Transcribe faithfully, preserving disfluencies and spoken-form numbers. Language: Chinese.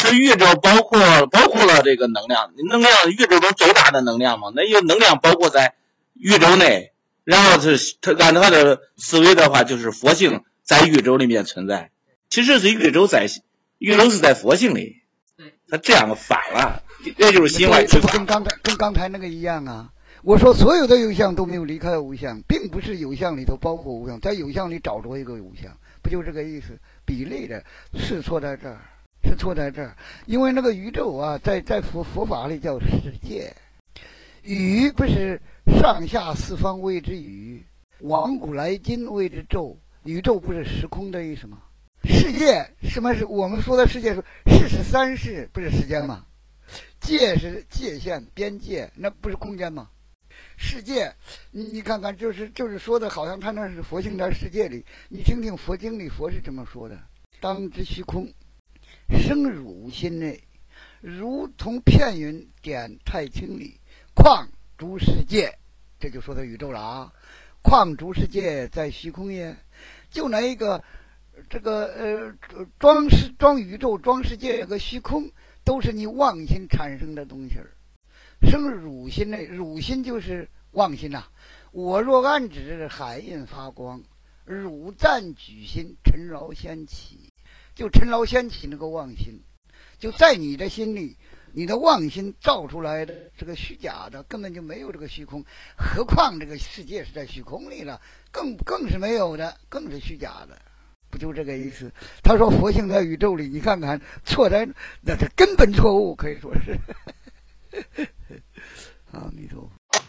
实宇宙包括包括了这个能量，能量宇宙中最大的能量嘛，那有能量包括在宇宙内，然后是他按他的思维的话，就是佛性在宇宙里面存在，其实是宇宙在宇宙是在佛性里，他这样反了，这就是心外之法。 跟刚才跟刚才那个一样啊。我说所有的有相都没有离开无相，并不是有相里头包括无相，在有相里找着一个无相，不就这个意思？比例的是错在这儿，是错在这儿。因为那个宇宙啊，在在佛佛法里叫世界，宇不是上下四方谓之宇，往古来今谓之宙，宇宙不是时空的意思吗？世界什么是我们说的世界？世是三世，不是时间吗？界是界限边界，那不是空间吗？世界，你你看看，就是就是说的，好像他那是佛性在世界里。你听听佛经里佛是这么说的：当知虚空，生汝心内，如同片云点太清里，况诸世界。这就说的宇宙了啊！况诸世界在虚空也，就那一个这个呃装世装宇宙装世界有个虚空，都是你妄心产生的东西儿。生汝心内，汝心就是妄心呐、啊。我若暗指，海印发光；汝暂举心，尘劳先起。就尘劳先起那个妄心，就在你的心里，你的妄心造出来的这个虚假的，根本就没有这个虚空。何况这个世界是在虚空里了，更更是没有的，更是虚假的。不就这个意思？他说佛性在宇宙里，你看看错在那是根本错误，可以说是。阿弥陀佛。